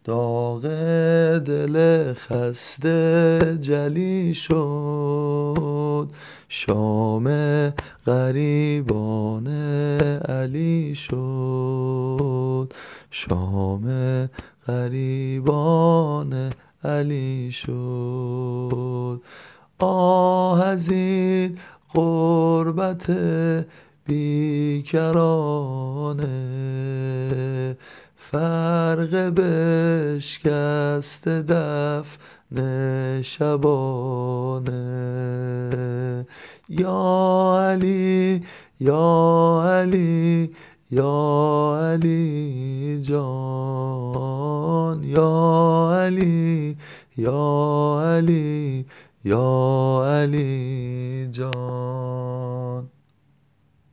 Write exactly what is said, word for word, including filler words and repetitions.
داغ دل خسته جلی شد، شام غریبان علی شد، شام غریبان علی شد. آه از این غربت بیکرانه، فرق بشکسته دفن شبانه. یا علی یا علی یا علی جان، یا علی یا علی یا علی جان.